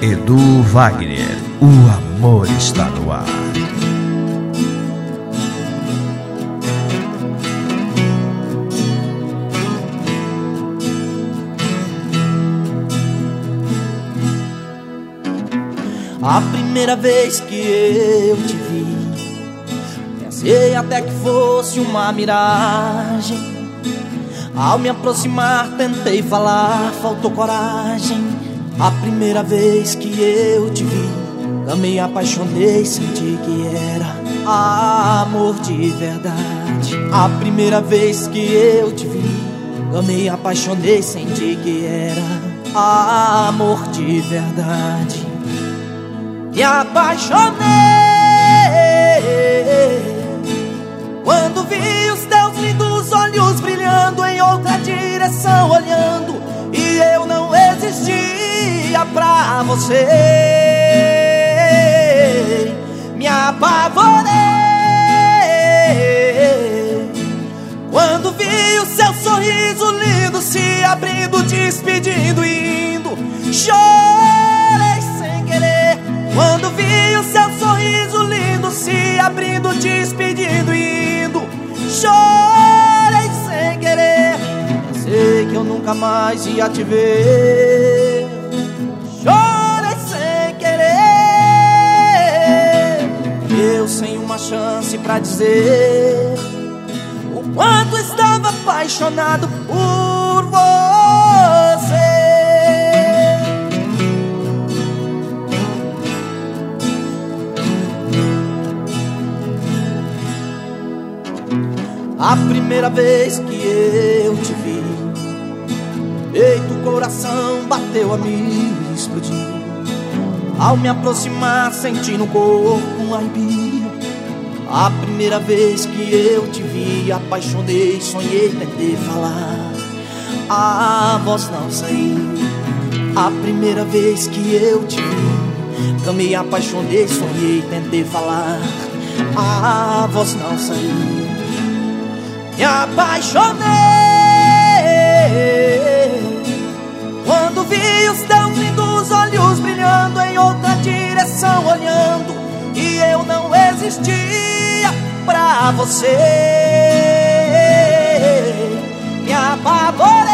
Edu Wagner, o amor está no ar. A primeira vez que eu te vi, pensei até que fosse uma miragem. Ao me aproximar tentei falar, faltou coragem. A primeira vez que eu te vi, amei, apaixonei, senti que era amor de verdade. A primeira vez que eu te vi, amei, apaixonei, senti que era amor de verdade. Me apaixonei quando vi os teus lindos olhos brilhando em outra direção olhando, e eu não existia pra você. Me apavorei quando vi o seu sorriso lindo se abrindo, despedindo e indo. Chorei sem querer quando vi o seu sorriso lindo se abrindo, despedindo e indo. Chorei sem querer, pensei que eu nunca mais ia te ver. Chorei sem querer, eu sem uma chance pra dizer o quanto estava apaixonado por você. A primeira vez que eu te vi, eita, o coração bateu a me explodir. Ao me aproximar senti no corpo um arrepio. A primeira vez que eu te vi, apaixonei, sonhei, tentei falar, a voz não saiu. A primeira vez que eu te vi, amei, apaixonei, sonhei, tentei falar, a voz não saiu. Me apaixonei quando vi os teus lindos olhos brilhando em outra direção olhando, e eu não existia pra você. Me apavorei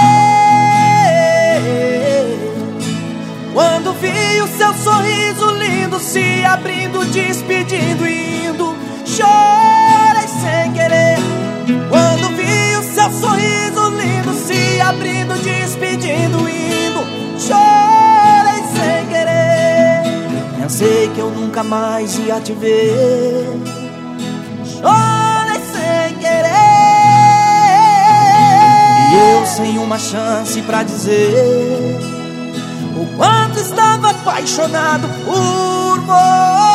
quando vi o seu sorriso lindo se abrindo, despedindo e indo. Chorei sem querer quando vi o seu sorriso lindo se abrindo, despedindo e indo. Chorei sem querer, pensei que eu nunca mais ia te ver. Chorei sem querer, e eu sem uma chance pra dizer o quanto estava apaixonado por você.